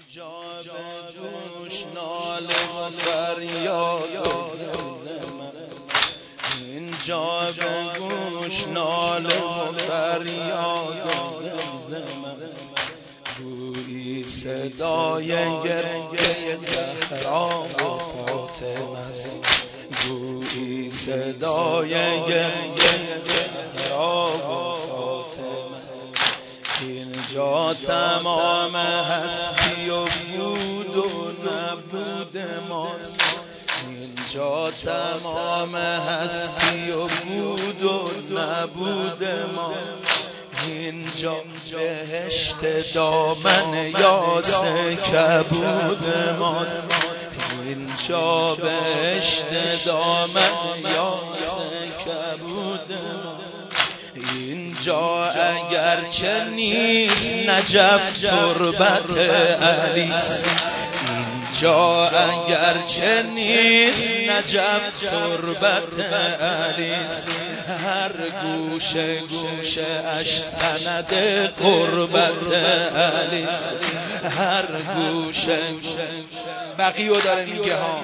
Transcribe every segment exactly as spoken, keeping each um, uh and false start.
اینجا به گوش ناله و فریاد زمزم است، اینجا به گوش ناله و فریاد زمزم است. گویی صدای گریه زهرا و فاطمه است، گویی صدای گریه زهرا و فاطمه است. اینجا تمام هستی و بود و نبود ماست، اینجا تمام هستی و بود و نبود ماست. اینجا بهشت دامن یاس کبود ماست، اینجا بهشت دامن یاس کبود ماست. اینجا اگرچه نیست نجف تربت علیست، اینجا اگرچه نیست نجف تربت علیست. هر گوشه گوشه اش سند قربت علیست، هر گوشه بقیو داره میگه ها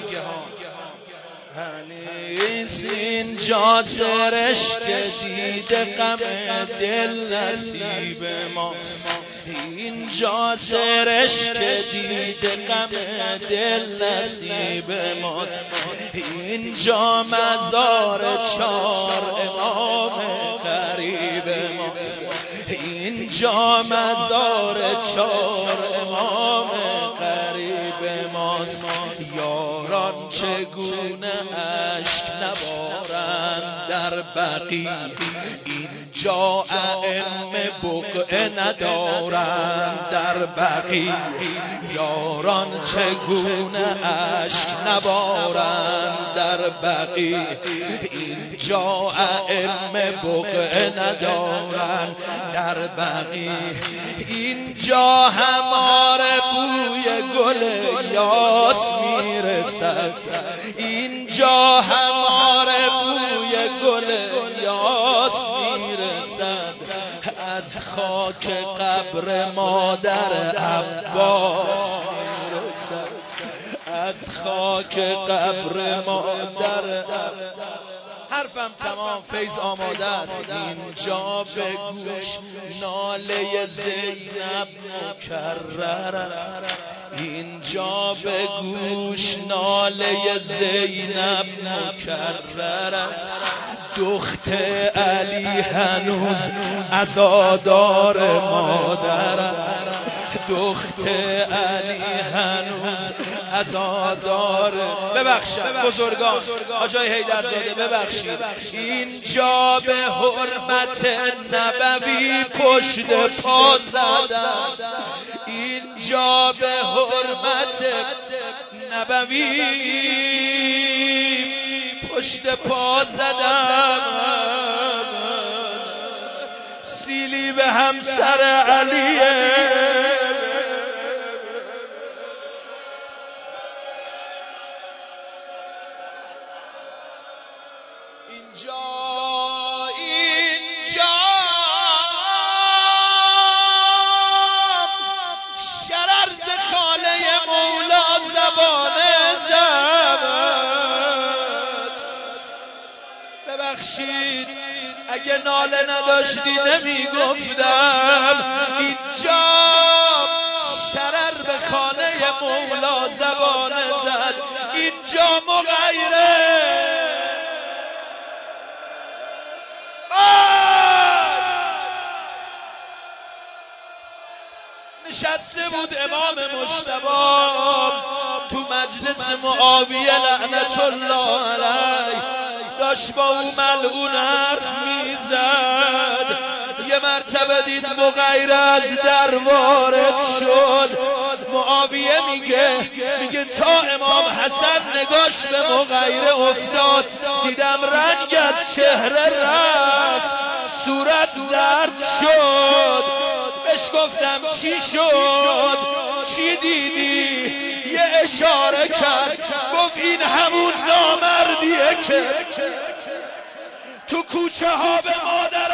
علیست. اینجا سرشک دیده غم دل نصیب ماست، اینجا سرشک دیده غم دل نصیب ماست. اینجا مزار چار امام قریب ماست، اینجا مزار چار امام قریب ماست. یاران چگونه اشک نبارند در بقیع، اینجا ائمه بقعه ندارند در بقیع. یاران چگونه اشک نبارند در بقیع، اینجا ائمه بقعه ندارند در بقیع. اینجا هماره بوی گل یاس میرسد، اینجا هماره بوی گل یاس میرسد. از خاک قبر مادر عباس میرسد، از خاک قبر مادر عباس. حرفم تمام، فیض آماده است. اینجا به گوش ناله زینب مکرر است، اینجا به گوش ناله زینب مکرر است. دخت علی هنوز عزادار مادر است، دخت علی هنوز عزادار. ببخشید بزرگان، آجای حیدرزاده ببخشید. اینجا به حرمت نبوی پشت پا زدن، اینجا به حرمت نبوی پشت پا زدن. سیلی به همسر علیه، اینجا اینجا شرر ز خاله مولا زبانه زد. ببخشید اگه ناله نداشتی نمیگفتم. اینجا شرر به خانه مولا زبانه زد، اینجا مغیره نشسته بود امام مجتبی تو مجلس معاویه لعنت الله علیه، داشت با او ملعون حرف میزد. یه مرتبه دید مغیره از در وارد شد. معاویه میگه میگه تا امام حسن نگاش به مغیره افتاد، دیدم رنگ از چهره رفت، صورت زرد شد. بهش گفتم چی شد؟ چی دیدی؟ یه اشاره کرد، گفت این همون نامردیه که تو کوچه ها به مادر